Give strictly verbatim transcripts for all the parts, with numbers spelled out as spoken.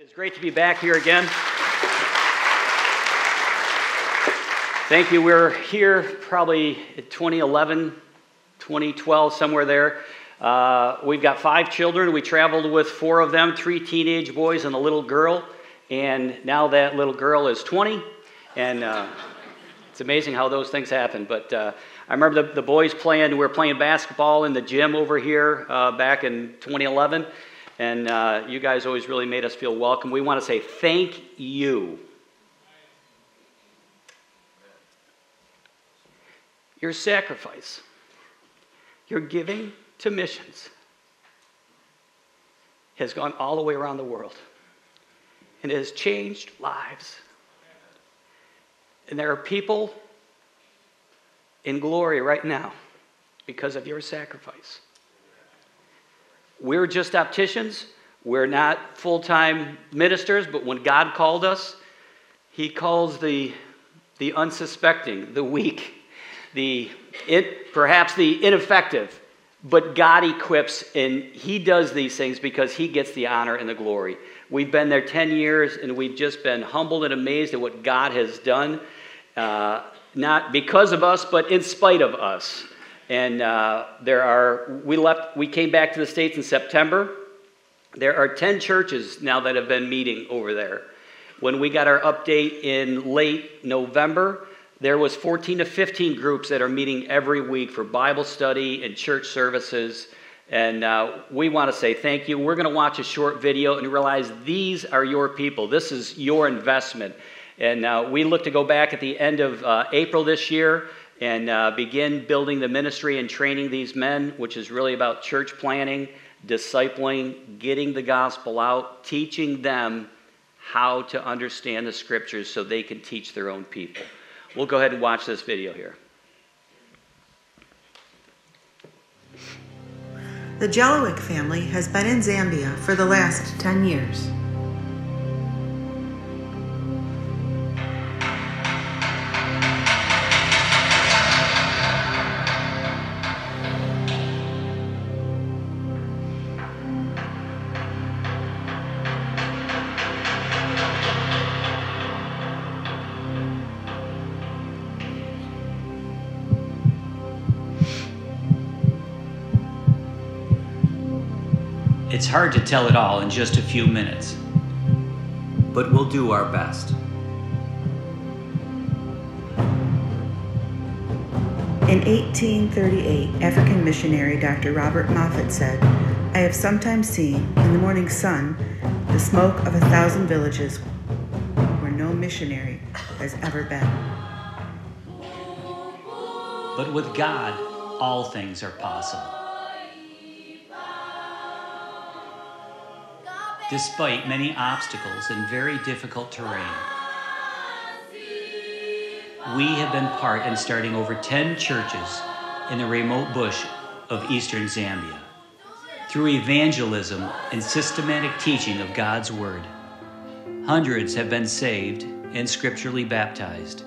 It's great to be back here again. Thank you. We're here probably in twenty eleven, twenty twelve, somewhere there. Uh, we've got five children. We traveled with four of them, three teenage boys and a little girl. And now that little girl is twenty. And uh, it's amazing how those things happen. But uh, I remember the, the boys playing, we were playing basketball in the gym over here uh, back in twenty eleven. And uh, you guys always really made us feel welcome. We want to say thank you. Your sacrifice, your giving to missions has gone all the way around the world. And it has changed lives. And there are people in glory right now because of your sacrifice. We're just opticians. We're not full-time ministers, but when God called us, He calls the, the unsuspecting, the weak, the it, perhaps the ineffective, but God equips, and He does these things because He gets the honor and the glory. We've been there ten years, and we've just been humbled and amazed at what God has done, uh, not because of us, but in spite of us. And uh, there are, we left, we came back to the States in September. There are ten churches now that have been meeting over there. When we got our update in late November, there was fourteen to fifteen groups that are meeting every week for Bible study and church services. And uh, we want to say thank you. We're going to watch a short video and realize these are your people. This is your investment. And uh, we look to go back at the end of uh, April this year and uh, begin building the ministry and training these men, which is really about church planning, discipling, getting the gospel out, teaching them how to understand the scriptures so they can teach their own people. We'll go ahead and watch this video here. The Jelinek family has been in Zambia for the last ten years. It's hard to tell it all in just a few minutes, but we'll do our best. In eighteen thirty-eight, African missionary Doctor Robert Moffat said, "I have sometimes seen in the morning sun the smoke of a thousand villages where no missionary has ever been." But with God, all things are possible. Despite many obstacles and very difficult terrain, we have been part in starting over ten churches in the remote bush of eastern Zambia. Through evangelism and systematic teaching of God's Word, hundreds have been saved and scripturally baptized.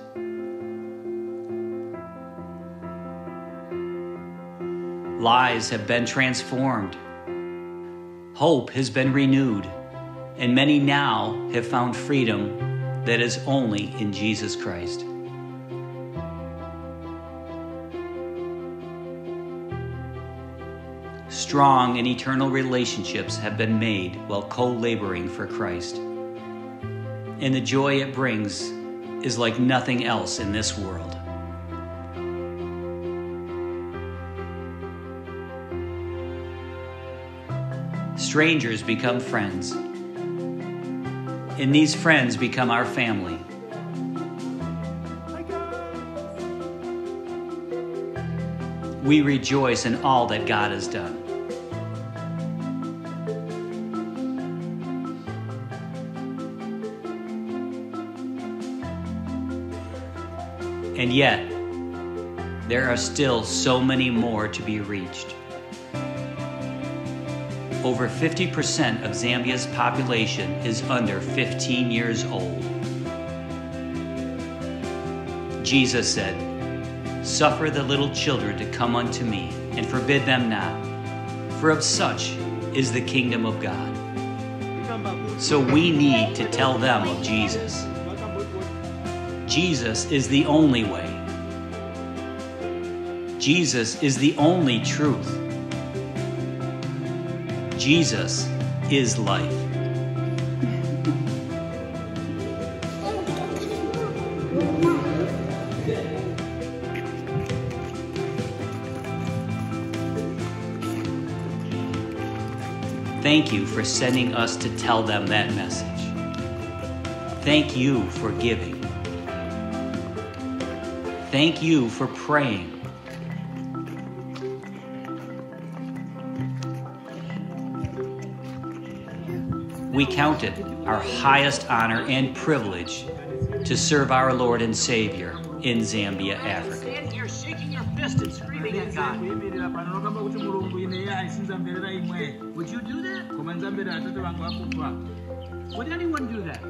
Lives have been transformed. Hope has been renewed, and many now have found freedom that is only in Jesus Christ. Strong and eternal relationships have been made while co-laboring for Christ. And the joy it brings is like nothing else in this world. Strangers become friends, and these friends become our family. We rejoice in all that God has done. And yet, there are still so many more to be reached. Over fifty percent of Zambia's population is under fifteen years old. Jesus said, "Suffer the little children to come unto me, and forbid them not, for of such is the kingdom of God." So we need to tell them of Jesus. Jesus is the only way. Jesus is the only truth. Jesus is life. Thank you for sending us to tell them that message. Thank you for giving. Thank you for praying. We count it our highest honor and privilege to serve our Lord and Savior in Zambia, Africa. Stand here shaking your fist and screaming at God. Would you do that? Would anyone do that?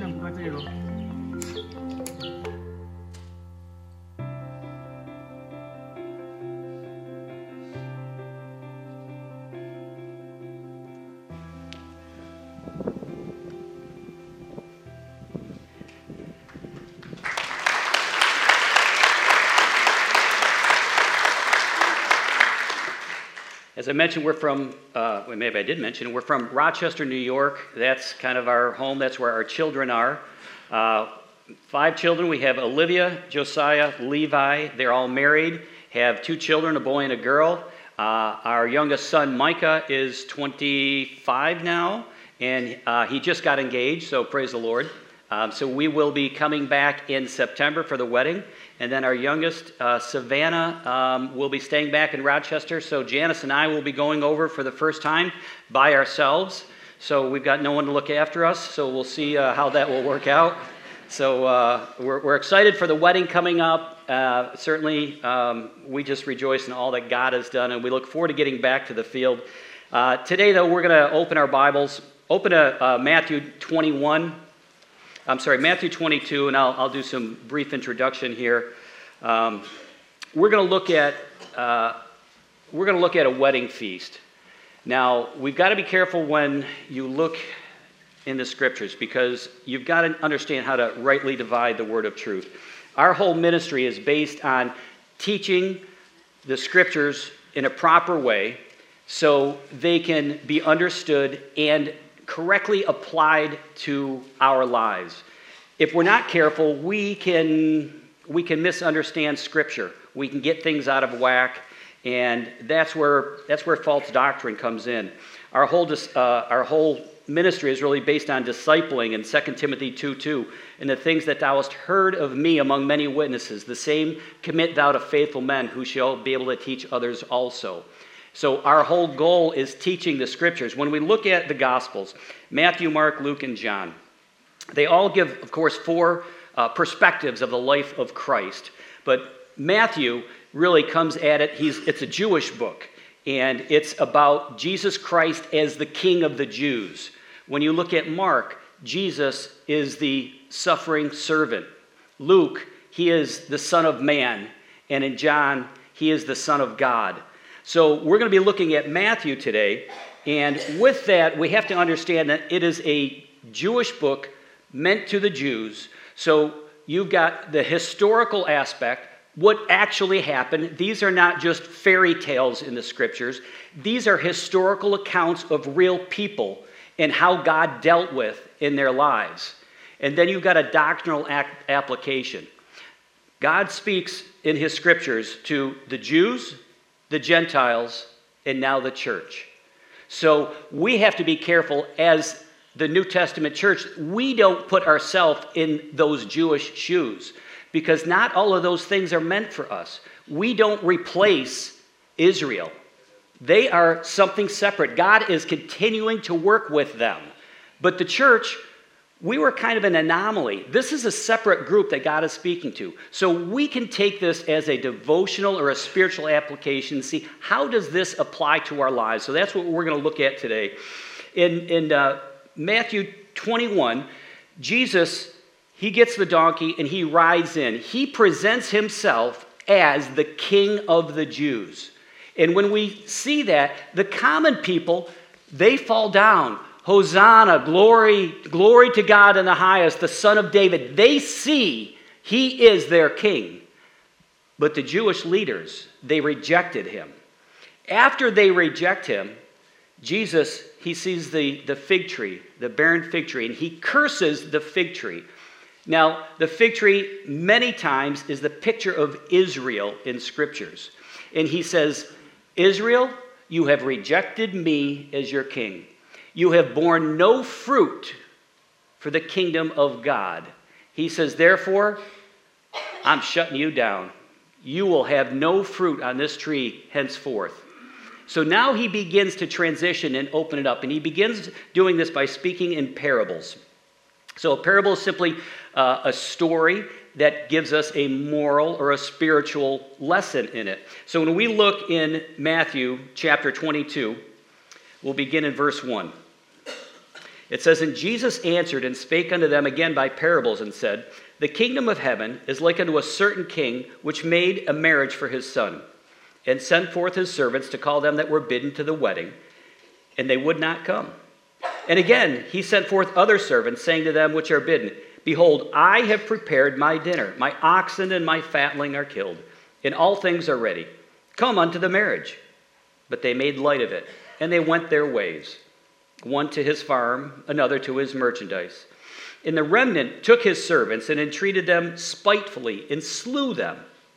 As I mentioned, we're from, uh, well, maybe I did mention, we're from Rochester, New York. That's kind of our home. That's where our children are. Uh, five children. We have Olivia, Josiah, Levi. They're all married, have two children, a boy and a girl. Uh, our youngest son, Micah, is twenty-five now, and uh, he just got engaged, so praise the Lord. Um, so we will be coming back in September for the wedding. And then our youngest, uh, Savannah, um, will be staying back in Rochester. So Janice and I will be going over for the first time by ourselves. So we've got no one to look after us. So we'll see uh, how that will work out. So uh, we're, we're excited for the wedding coming up. Uh, certainly, um, we just rejoice in all that God has done. And we look forward to getting back to the field. Uh, today, though, we're going to open our Bibles. Open to uh, Matthew twenty-one. I'm sorry, Matthew twenty-two, and I'll, I'll do some brief introduction here. Um, we're going to look at uh, we're going to look at a wedding feast. Now, we've got to be careful when you look in the scriptures because you've got to understand how to rightly divide the word of truth. Our whole ministry is based on teaching the scriptures in a proper way so they can be understood and correctly applied to our lives. If we're not careful, we can we can misunderstand Scripture. We can get things out of whack, and that's where that's where false doctrine comes in. Our whole uh, our whole ministry is really based on discipling in Second Timothy two two. And the things that thou hast heard of me among many witnesses, the same commit thou to faithful men who shall be able to teach others also. So our whole goal is teaching the scriptures. When we look at the Gospels, Matthew, Mark, Luke, and John, they all give, of course, four uh, perspectives of the life of Christ. But Matthew really comes at it, he's, it's a Jewish book, and it's about Jesus Christ as the King of the Jews. When you look at Mark, Jesus is the suffering servant. Luke, he is the Son of Man. And in John, he is the Son of God. So we're going to be looking at Matthew today, and with that, we have to understand that it is a Jewish book meant to the Jews. So you've got the historical aspect, what actually happened. These are not just fairy tales in the scriptures. These are historical accounts of real people and how God dealt with in their lives. And then you've got a doctrinal application. God speaks in his scriptures to the Jews, the Gentiles, and now the church. So we have to be careful as the New Testament church. We don't put ourselves in those Jewish shoes because not all of those things are meant for us. We don't replace Israel. They are something separate. God is continuing to work with them. But the church, we were kind of an anomaly. This is a separate group that God is speaking to. So we can take this as a devotional or a spiritual application and see how does this apply to our lives. So that's what we're going to look at today. In, in uh, Matthew twenty-one, Jesus, he gets the donkey and he rides in. He presents himself as the King of the Jews. And when we see that, the common people, they fall down. Hosanna, glory, glory to God in the highest, the Son of David. They see he is their king. But the Jewish leaders, they rejected him. After they reject him, Jesus, he sees the, the fig tree, the barren fig tree, and he curses the fig tree. Now, the fig tree many times is the picture of Israel in scriptures. And he says, Israel, you have rejected me as your king. You have borne no fruit for the kingdom of God. He says, therefore, I'm shutting you down. You will have no fruit on this tree henceforth. So now he begins to transition and open it up. And he begins doing this by speaking in parables. So a parable is simply uh, a story that gives us a moral or a spiritual lesson in it. So when we look in Matthew chapter twenty-two, we'll begin in verse one. It says, And Jesus answered and spake unto them again by parables, and said, The kingdom of heaven is like unto a certain king, which made a marriage for his son, and sent forth his servants to call them that were bidden to the wedding, and they would not come. And again he sent forth other servants, saying to them which are bidden, Behold, I have prepared my dinner. My oxen and my fatling are killed, and all things are ready. Come unto the marriage. But they made light of it, and they went their ways, one to his farm, another to his merchandise. And the remnant took his servants and entreated them spitefully, and slew them.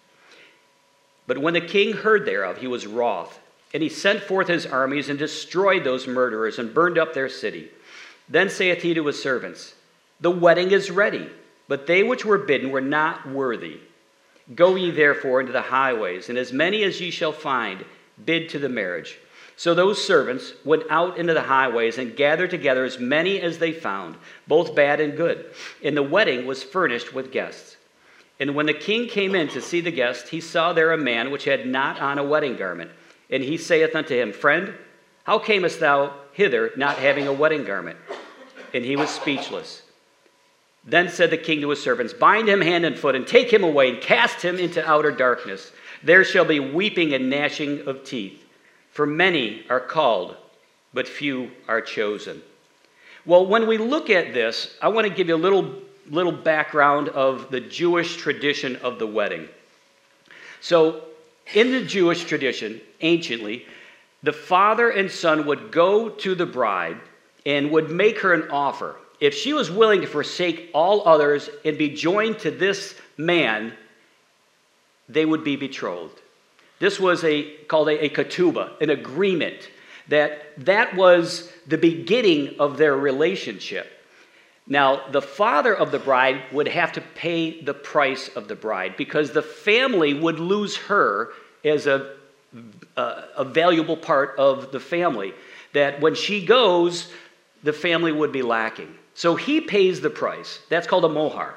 But when the king heard thereof, he was wroth, and he sent forth his armies and destroyed those murderers and burned up their city. Then saith he to his servants, The wedding is ready, but they which were bidden were not worthy. Go ye therefore into the highways, and as many as ye shall find, bid to the marriage. So those servants went out into the highways and gathered together as many as they found, both bad and good. And the wedding was furnished with guests. And when the king came in to see the guests, he saw there a man which had not on a wedding garment. And he saith unto him, Friend, how camest thou hither, not having a wedding garment? And he was speechless. Then said the king to his servants, Bind him hand and foot, and take him away, and cast him into outer darkness. There shall be weeping and gnashing of teeth. For many are called, but few are chosen. Well, when we look at this, I want to give you a little, little background of the Jewish tradition of the wedding. So, in the Jewish tradition, anciently, the father and son would go to the bride and would make her an offer. If she was willing to forsake all others and be joined to this man, they would be betrothed. This was a called a, a ketubah, an agreement, that that was the beginning of their relationship. Now, the father of the bride would have to pay the price of the bride because the family would lose her as a, a, a valuable part of the family, that when she goes, the family would be lacking. So he pays the price. That's called a mohar.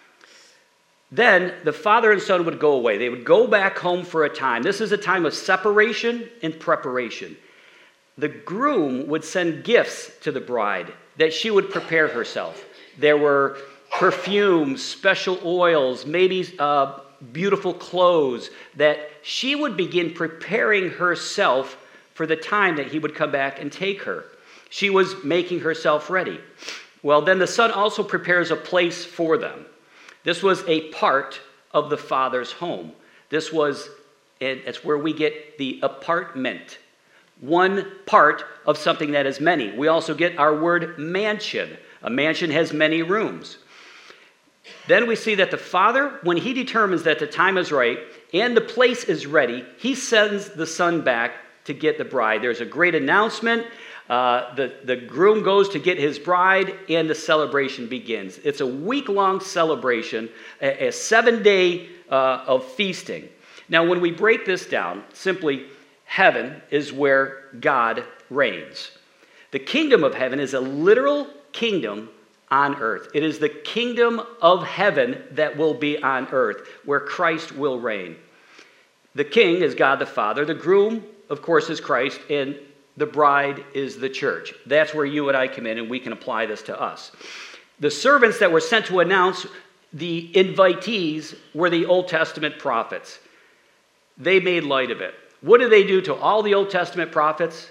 Then the father and son would go away. They would go back home for a time. This is a time of separation and preparation. The groom would send gifts to the bride that she would prepare herself. There were perfumes, special oils, maybe uh, beautiful clothes that she would begin preparing herself for the time that he would come back and take her. She was making herself ready. Well, then the son also prepares a place for them. This was a part of the father's home. This was, it's where we get the apartment. One part of something that is many. We also get our word mansion. A mansion has many rooms. Then we see that the father, when he determines that the time is right and the place is ready, he sends the son back to get the bride. There's a great announcement. Uh, the, the groom goes to get his bride, and the celebration begins. It's a week-long celebration, a, a seven-day uh, of feasting. Now, when we break this down, simply, heaven is where God reigns. The kingdom of heaven is a literal kingdom on earth. It is the kingdom of heaven that will be on earth, where Christ will reign. The king is God the Father. The groom, of course, is Christ, and the bride is the church. That's where you and I come in, and we can apply this to us. The servants that were sent to announce the invitees were the Old Testament prophets. They made light of it. What did they do to all the Old Testament prophets?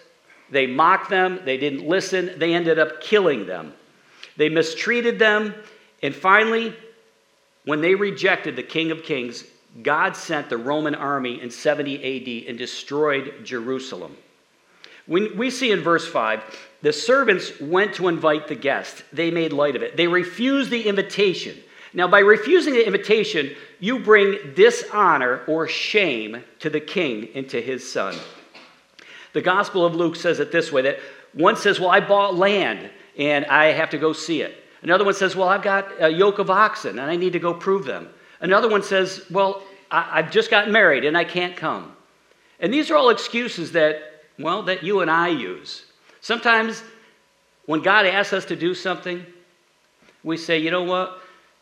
They mocked them. They didn't listen. They ended up killing them. They mistreated them. And finally, when they rejected the King of Kings, God sent the Roman army in seventy A D and destroyed Jerusalem. When we see in verse five, the servants went to invite the guests. They made light of it. They refused the invitation. Now, by refusing the invitation, you bring dishonor or shame to the king and to his son. The Gospel of Luke says it this way, that one says, well, I bought land and I have to go see it. Another one says, well, I've got a yoke of oxen and I need to go prove them. Another one says, well, I- I've just gotten married and I can't come. And these are all excuses that, well, that you and I use. Sometimes when God asks us to do something, we say, you know what?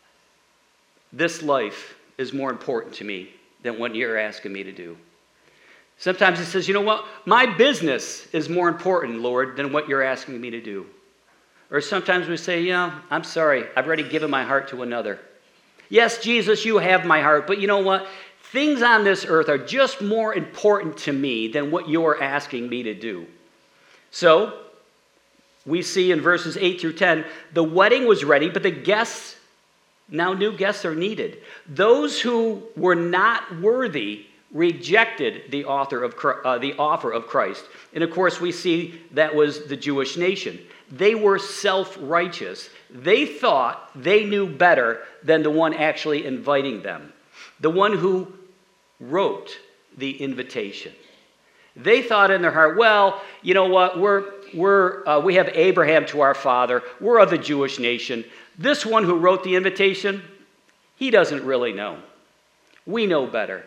This life is more important to me than what you're asking me to do. Sometimes he says, you know what? My business is more important, Lord, than what you're asking me to do. Or sometimes we say, yeah, I'm sorry. I've already given my heart to another. Yes, Jesus, you have my heart. But you know what? Things on this earth are just more important to me than what you're asking me to do. So, we see in verses eight through ten, the wedding was ready, but the guests, now new guests are needed. Those who were not worthy rejected the author of uh, the offer of Christ. And of course, we see that was the Jewish nation. They were self-righteous. They thought they knew better than the one actually inviting them, the one who wrote the invitation. They thought in their heart, well, you know what, we're, we're, uh, we have Abraham to our father. We're of the Jewish nation. This one who wrote the invitation, he doesn't really know. We know better.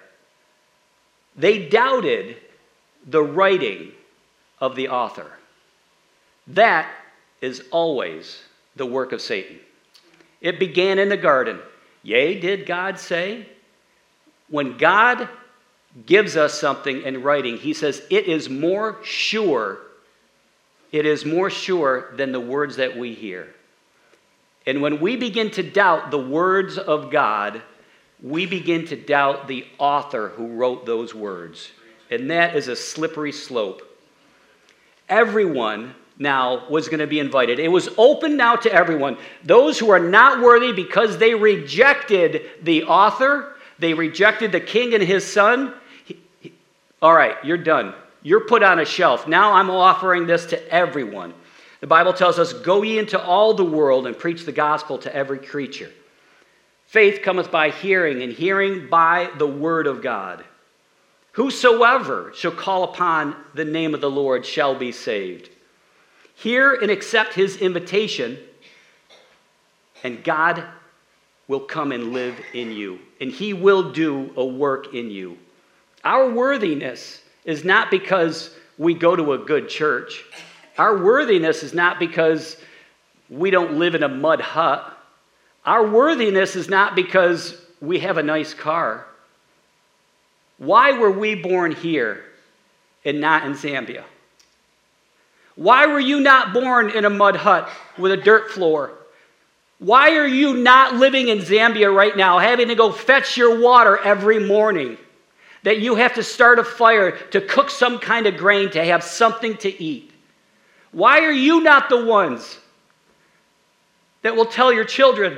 They doubted the writing of the author. That is always the work of Satan. It began in the garden. Yea, did God say? When God gives us something in writing, he says it is more sure, it is more sure than the words that we hear. And when we begin to doubt the words of God, we begin to doubt the author who wrote those words. And that is a slippery slope. Everyone now was going to be invited. It was open now to everyone. Those who are not worthy because they rejected the author, they rejected the king and his son. He, he, all right, you're done. You're put on a shelf. Now I'm offering this to everyone. The Bible tells us, go ye into all the world and preach the gospel to every creature. Faith cometh by hearing, and hearing by the word of God. Whosoever shall call upon the name of the Lord shall be saved. Hear and accept his invitation, and God will come and live in you, and he will do a work in you. Our worthiness is not because we go to a good church. Our worthiness is not because we don't live in a mud hut. Our worthiness is not because we have a nice car. Why were we born here and not in Zambia? Why were you not born in a mud hut with a dirt floor? Why are you not living in Zambia right now, having to go fetch your water every morning? That you have to start a fire to cook some kind of grain to have something to eat? Why are you not the ones that will tell your children,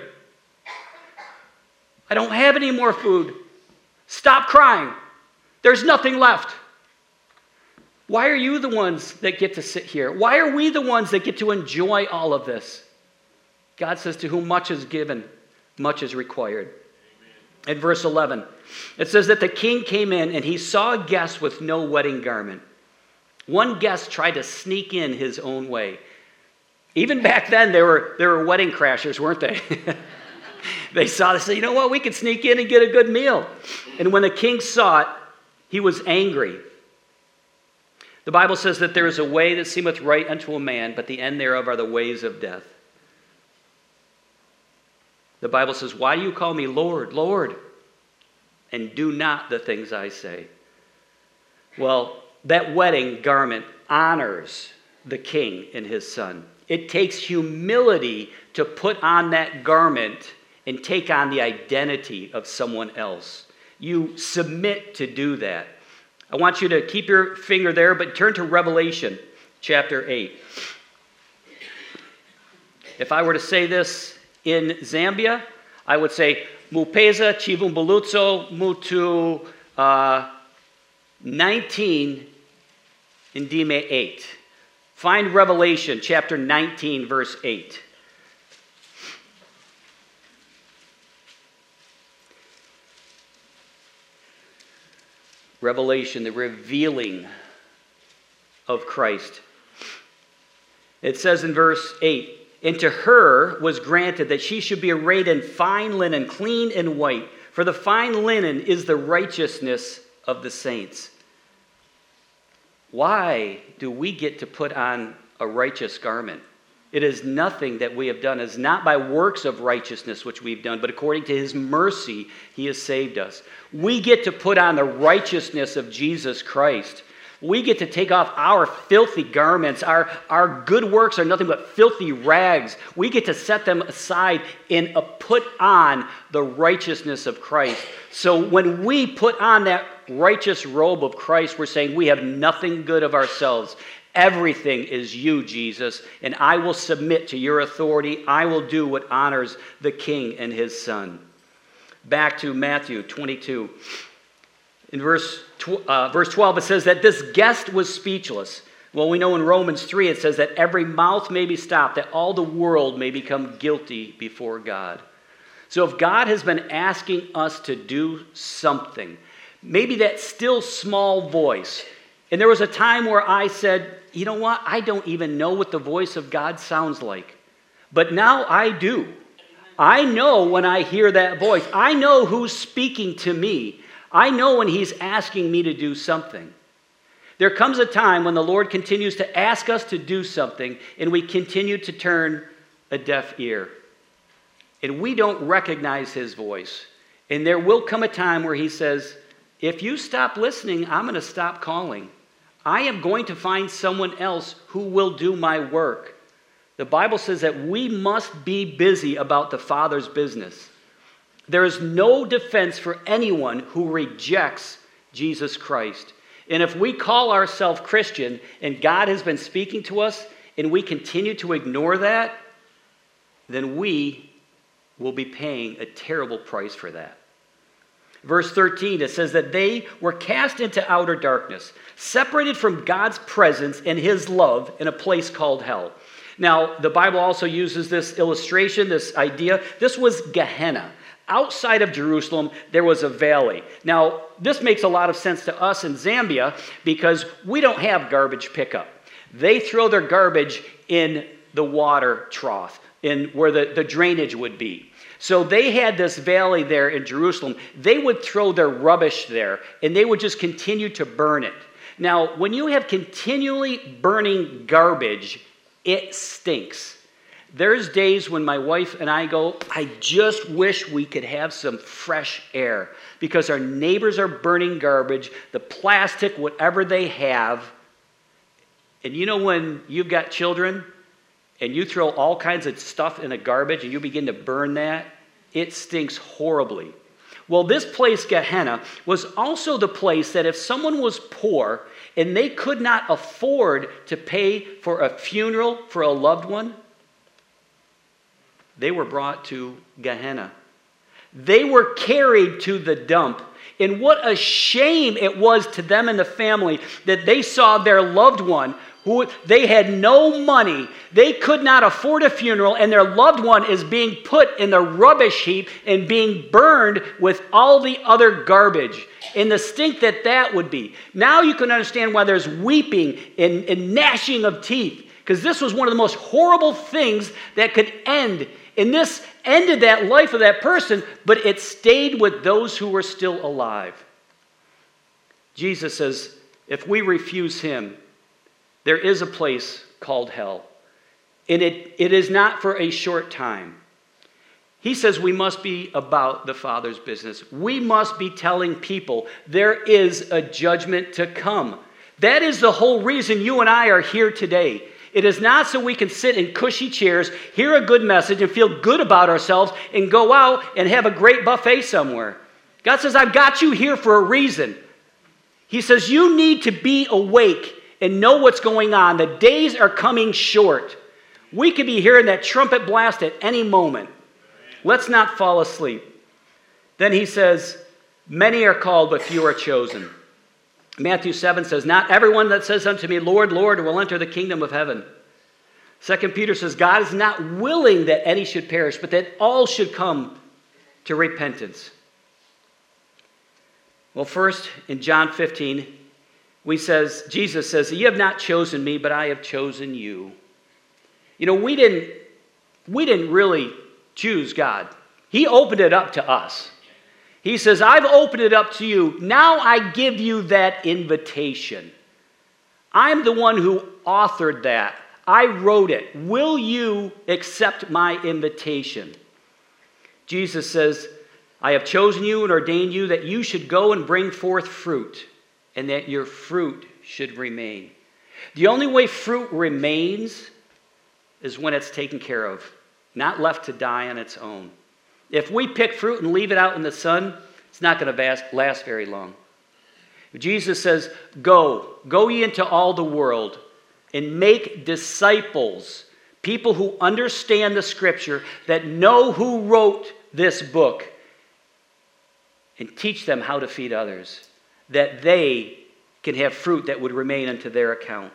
I don't have any more food. Stop crying. There's nothing left. Why are you the ones that get to sit here? Why are we the ones that get to enjoy all of this? God says, to whom much is given, much is required. Amen. At verse eleven, it says that the king came in and he saw a guest with no wedding garment. One guest tried to sneak in his own way. Even back then, there were, there were wedding crashers, weren't they? They saw this, you know what, we could sneak in and get a good meal. And when the king saw it, he was angry. The Bible says that there is a way that seemeth right unto a man, but the end thereof are the ways of death. The Bible says, why do you call me Lord, Lord, and do not the things I say? Well, that wedding garment honors the king and his son. It takes humility to put on that garment and take on the identity of someone else. You submit to do that. I want you to keep your finger there, but turn to Revelation chapter eight. If I were to say this in Zambia, I would say, Mupeza Chivumbulutso Mutu uh, nineteen Indime eight. Find Revelation chapter nineteen, verse eight. Revelation, the revealing of Christ. It says in verse eight, and to her was granted that she should be arrayed in fine linen, clean and white, for the fine linen is the righteousness of the saints. Why do we get to put on a righteous garment? It is nothing that we have done. It is not by works of righteousness which we've done, but according to his mercy, he has saved us. We get to put on the righteousness of Jesus Christ. We get to take off our filthy garments. Our, our good works are nothing but filthy rags. We get to set them aside and uh, put on the righteousness of Christ. So when we put on that righteous robe of Christ, we're saying we have nothing good of ourselves. Everything is you, Jesus, and I will submit to your authority. I will do what honors the King and his Son. Back to Matthew twenty-two. In verse, tw- uh, verse twelve, it says that this guest was speechless. Well, we know in Romans three, it says that every mouth may be stopped, that all the world may become guilty before God. So if God has been asking us to do something, maybe that still small voice, and there was a time where I said, you know what, I don't even know what the voice of God sounds like. But now I do. I know when I hear that voice. I know who's speaking to me. I know when he's asking me to do something. There comes a time when the Lord continues to ask us to do something, and we continue to turn a deaf ear. And we don't recognize his voice. And there will come a time where he says, if you stop listening, I'm going to stop calling. I am going to find someone else who will do my work. The Bible says that we must be busy about the Father's business. There is no defense for anyone who rejects Jesus Christ. And if we call ourselves Christian and God has been speaking to us and we continue to ignore that, then we will be paying a terrible price for that. Verse thirteen, it says that they were cast into outer darkness, separated from God's presence and his love in a place called hell. Now, the Bible also uses this illustration, this idea. This was Gehenna. Outside of Jerusalem, there was a valley. Now, this makes a lot of sense to us in Zambia because we don't have garbage pickup. They throw their garbage in the water trough, in where the, the drainage would be. So they had this valley there in Jerusalem. They would throw their rubbish there, and they would just continue to burn it. Now, when you have continually burning garbage, it stinks. There's days when my wife and I go, I just wish we could have some fresh air because our neighbors are burning garbage, the plastic, whatever they have. And you know when you've got children and you throw all kinds of stuff in the garbage and you begin to burn that, it stinks horribly. Well, this place, Gehenna, was also the place that if someone was poor and they could not afford to pay for a funeral for a loved one, they were brought to Gehenna. They were carried to the dump. And what a shame it was to them and the family that they saw their loved one who they had no money. They could not afford a funeral, and their loved one is being put in the rubbish heap and being burned with all the other garbage. And the stink that that would be. Now you can understand why there's weeping and, and gnashing of teeth. Because this was one of the most horrible things that could end. And this ended that life of that person, but it stayed with those who were still alive. Jesus says, if we refuse him, there is a place called hell. And it, it is not for a short time. He says we must be about the Father's business. We must be telling people there is a judgment to come. That is the whole reason you and I are here today. It is not so we can sit in cushy chairs, hear a good message, and feel good about ourselves, and go out and have a great buffet somewhere. God says, I've got you here for a reason. He says, you need to be awake, and know what's going on. The days are coming short. We could be hearing that trumpet blast at any moment. Let's not fall asleep. Then he says, many are called, but few are chosen. Matthew seven says, not everyone that says unto me, Lord, Lord, will enter the kingdom of heaven. Second Peter says, God is not willing that any should perish, but that all should come to repentance. Well, first, in John fifteen, we says, Jesus says, you have not chosen me, but I have chosen you. You know, we didn't, we didn't really choose God. He opened it up to us. He says, I've opened it up to you. Now I give you that invitation. I'm the one who authored that. I wrote it. Will you accept my invitation? Jesus says, I have chosen you and ordained you that you should go and bring forth fruit, and that your fruit should remain. The only way fruit remains is when it's taken care of, not left to die on its own. If we pick fruit and leave it out in the sun, it's not going to last very long. Jesus says, go, go ye into all the world and make disciples, people who understand the Scripture, that know who wrote this book, and teach them how to feed others, that they can have fruit that would remain unto their account.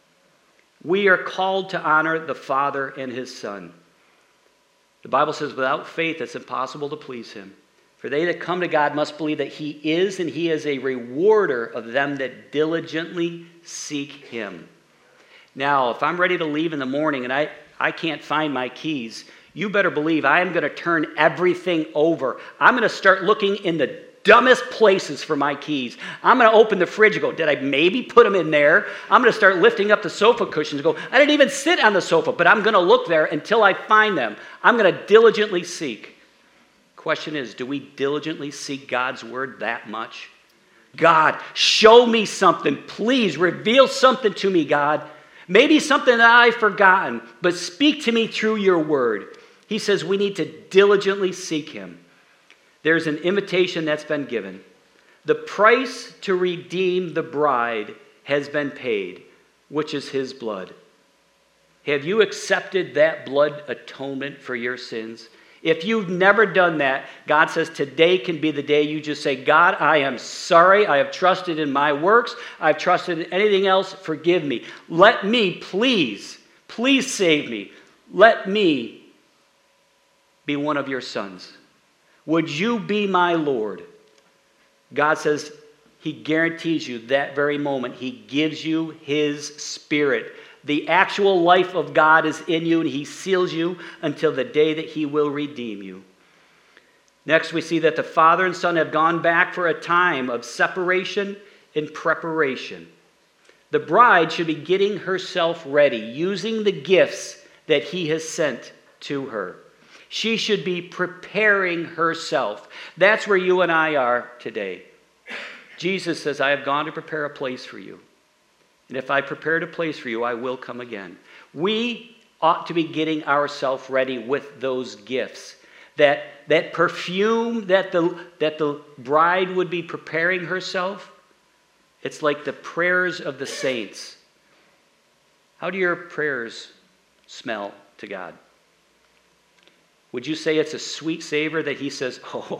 We are called to honor the Father and His Son. The Bible says, without faith, it's impossible to please Him. For they that come to God must believe that He is, and He is a rewarder of them that diligently seek Him. Now, if I'm ready to leave in the morning and I, I can't find my keys, you better believe I am going to turn everything over. I'm going to start looking in the dumbest places for my keys. I'm going to open the fridge and go, did I maybe put them in there? I'm going to start lifting up the sofa cushions and go, I didn't even sit on the sofa, but I'm going to look there until I find them. I'm going to diligently seek. Question is, do we diligently seek God's word that much? God, show me something. Please reveal something to me, God. Maybe something that I've forgotten, but speak to me through your word. He says we need to diligently seek Him. There's an invitation that's been given. The price to redeem the bride has been paid, which is His blood. Have you accepted that blood atonement for your sins? If you've never done that, God says today can be the day you just say, God, I am sorry. I have trusted in my works. I've trusted in anything else. Forgive me. Let me, please, please save me. Let me be one of your sons. Would you be my Lord? God says He guarantees you that very moment. He gives you His Spirit. The actual life of God is in you, and He seals you until the day that He will redeem you. Next, we see that the Father and Son have gone back for a time of separation and preparation. The bride should be getting herself ready, using the gifts that He has sent to her. She should be preparing herself. That's where you and I are today. Jesus says, I have gone to prepare a place for you. And if I prepared a place for you, I will come again. We ought to be getting ourselves ready with those gifts. That, that perfume that the, that the bride would be preparing herself, it's like the prayers of the saints. How do your prayers smell to God? Would you say it's a sweet savor that He says, oh,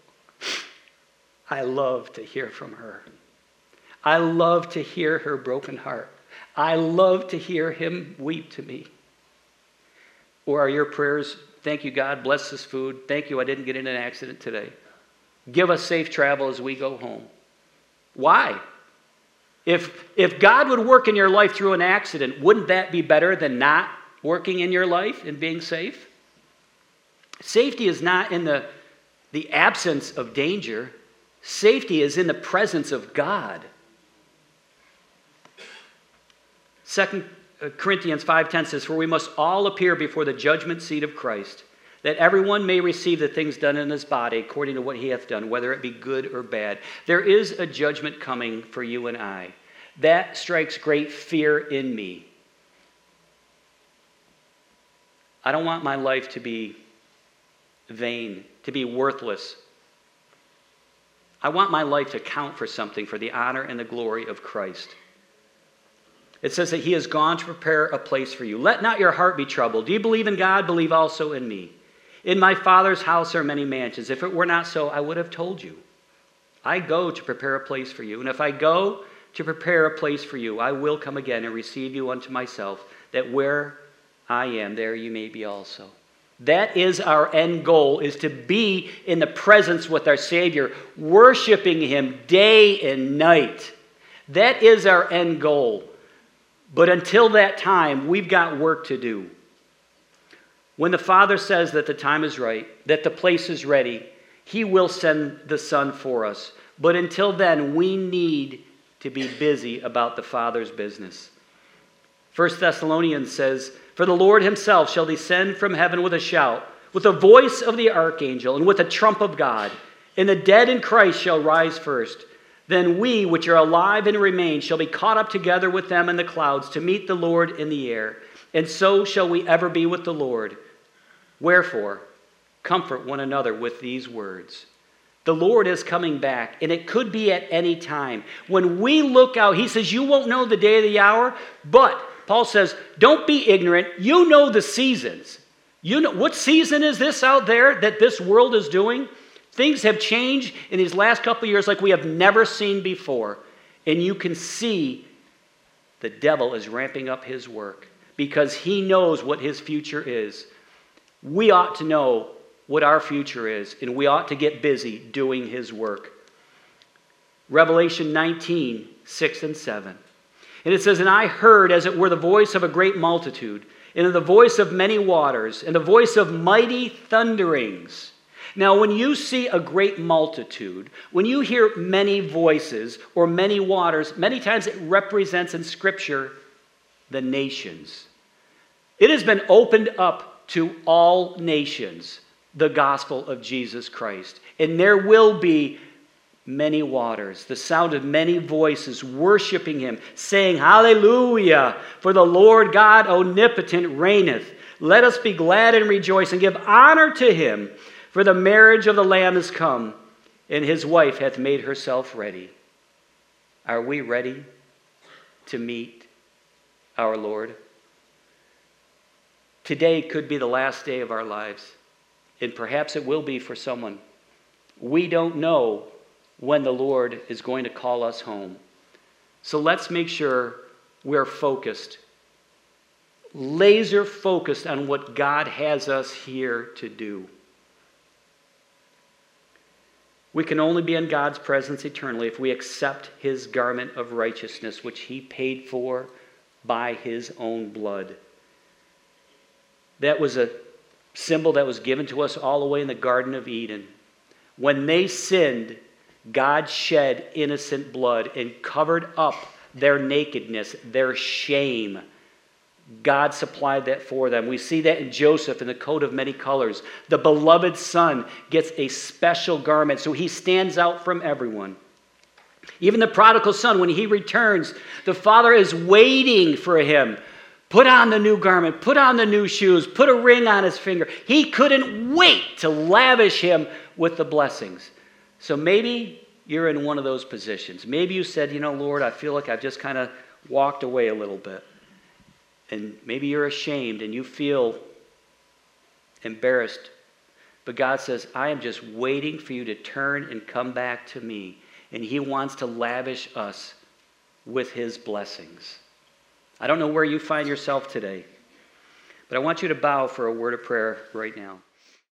I love to hear from her. I love to hear her broken heart. I love to hear Him weep to me. Or are your prayers, thank you, God, bless this food. Thank you, I didn't get in an accident today. Give us safe travel as we go home. Why? If, if God would work in your life through an accident, wouldn't that be better than not working in your life and being safe? Safety is not in the, the absence of danger. Safety is in the presence of God. Second Corinthians five ten says, for we must all appear before the judgment seat of Christ, that everyone may receive the things done in his body according to what he hath done, whether it be good or bad. There is a judgment coming for you and I. That strikes great fear in me. I don't want my life to be vain, to be worthless. I want my life to count for something, for the honor and the glory of Christ. It says that he has gone to prepare a place for you. Let not your heart be troubled. Do you believe in God? Believe also in me. In my Father's house are many mansions. If it were not so, I would have told you. I go to prepare a place for you. And if I go to prepare a place for you, I will come again and receive you unto myself, that where I am, there you may be also. That is our end goal, is to be in the presence with our Savior, worshiping him day and night. That is our end goal. But until that time, we've got work to do. When the Father says that the time is right, that the place is ready, he will send the Son for us. But until then, we need to be busy about the Father's business. First Thessalonians says, for the Lord himself shall descend from heaven with a shout, with the voice of the archangel, and with the trump of God. And the dead in Christ shall rise first. Then we, which are alive and remain, shall be caught up together with them in the clouds to meet the Lord in the air. And so shall we ever be with the Lord. Wherefore, comfort one another with these words. The Lord is coming back, and it could be at any time. When we look out, he says, you won't know the day or the hour, but Paul says, don't be ignorant. You know the seasons. You know what season is this out there that this world is doing? Things have changed in these last couple of years like we have never seen before. And you can see the devil is ramping up his work because he knows what his future is. We ought to know what our future is, and we ought to get busy doing his work. Revelation nineteen, six and seven. And it says, and I heard as it were the voice of a great multitude, and the voice of many waters, and the voice of mighty thunderings. Now, when you see a great multitude, when you hear many voices or many waters, many times it represents in Scripture the nations. It has been opened up to all nations, the gospel of Jesus Christ. And there will be many waters, the sound of many voices worshiping him, saying, hallelujah, for the Lord God omnipotent reigneth. Let us be glad and rejoice and give honor to him, for the marriage of the Lamb is come, and his wife hath made herself ready. Are we ready to meet our Lord? Today could be the last day of our lives, and perhaps it will be for someone. We don't know when the Lord is going to call us home. So let's make sure we're focused, laser focused on what God has us here to do. We can only be in God's presence eternally if we accept his garment of righteousness, which he paid for by his own blood. That was a symbol that was given to us all the way in the Garden of Eden. When they sinned, God shed innocent blood and covered up their nakedness, their shame. God supplied that for them. We see that in Joseph in the coat of many colors. The beloved son gets a special garment, so he stands out from everyone. Even the prodigal son, when he returns, the father is waiting for him. Put on the new garment, put on the new shoes, put a ring on his finger. He couldn't wait to lavish him with the blessings. So maybe you're in one of those positions. Maybe you said, you know, Lord, I feel like I've just kind of walked away a little bit. And maybe you're ashamed and you feel embarrassed. But God says, I am just waiting for you to turn and come back to me. And he wants to lavish us with his blessings. I don't know where you find yourself today, but I want you to bow for a word of prayer right now.